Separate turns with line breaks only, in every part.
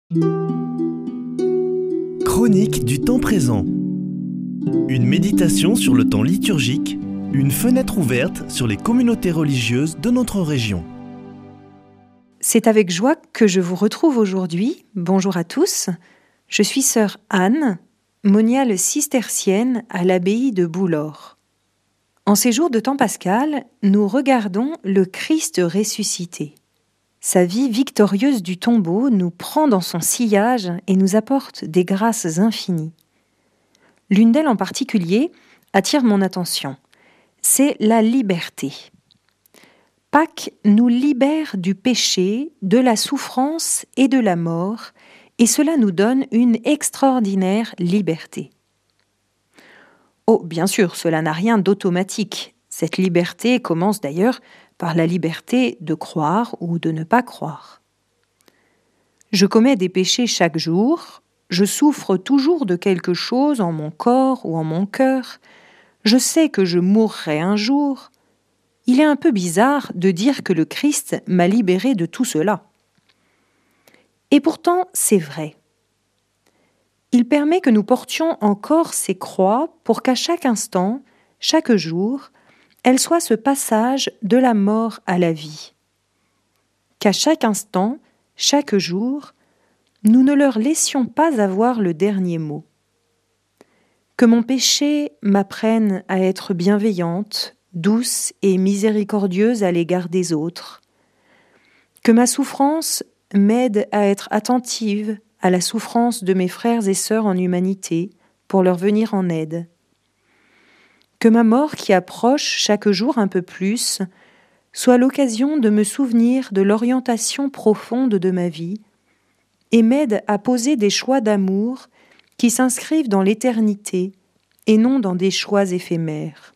Chronique du temps présent. Une méditation sur le temps liturgique, une fenêtre ouverte sur les communautés religieuses de notre région.
C'est avec joie que je vous retrouve aujourd'hui. Bonjour à tous. Je suis sœur Anne, moniale cistercienne à l'abbaye de Boulor. En ces jours de temps pascal, nous regardons le Christ ressuscité. Sa vie victorieuse du tombeau nous prend dans son sillage et nous apporte des grâces infinies. L'une d'elles en particulier attire mon attention. C'est la liberté. Pâques nous libère du péché, de la souffrance et de la mort, et cela nous donne une extraordinaire liberté. Oh, bien sûr, cela n'a rien d'automatique. Cette liberté commence d'ailleurs par la liberté de croire ou de ne pas croire. Je commets des péchés chaque jour, je souffre toujours de quelque chose en mon corps ou en mon cœur, je sais que je mourrai un jour. Il est un peu bizarre de dire que le Christ m'a libéré de tout cela. Et pourtant, c'est vrai. Il permet que nous portions encore ces croix pour qu'à chaque instant, chaque jour, elles soient ce passage de la mort à la vie. Qu'à chaque instant, chaque jour, nous ne leur laissions pas avoir le dernier mot. Que mon péché m'apprenne à être bienveillante, douce et miséricordieuse à l'égard des autres. Que ma souffrance m'aide à être attentive à la souffrance de mes frères et sœurs en humanité pour leur venir en aide. Que ma mort qui approche chaque jour un peu plus soit l'occasion de me souvenir de l'orientation profonde de ma vie et m'aide à poser des choix d'amour qui s'inscrivent dans l'éternité et non dans des choix éphémères.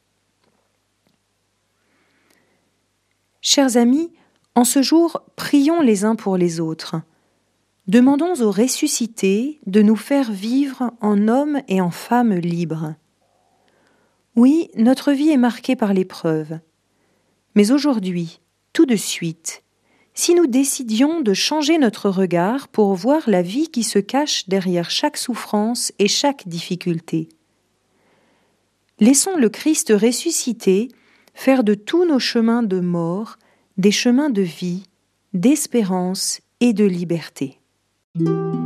Chers amis, en ce jour, prions les uns pour les autres. Demandons au ressuscité de nous faire vivre en hommes et en femmes libres. Oui, notre vie est marquée par l'épreuve. Mais aujourd'hui, tout de suite, si nous décidions de changer notre regard pour voir la vie qui se cache derrière chaque souffrance et chaque difficulté. Laissons le Christ ressuscité faire de tous nos chemins de mort des chemins de vie, d'espérance et de liberté.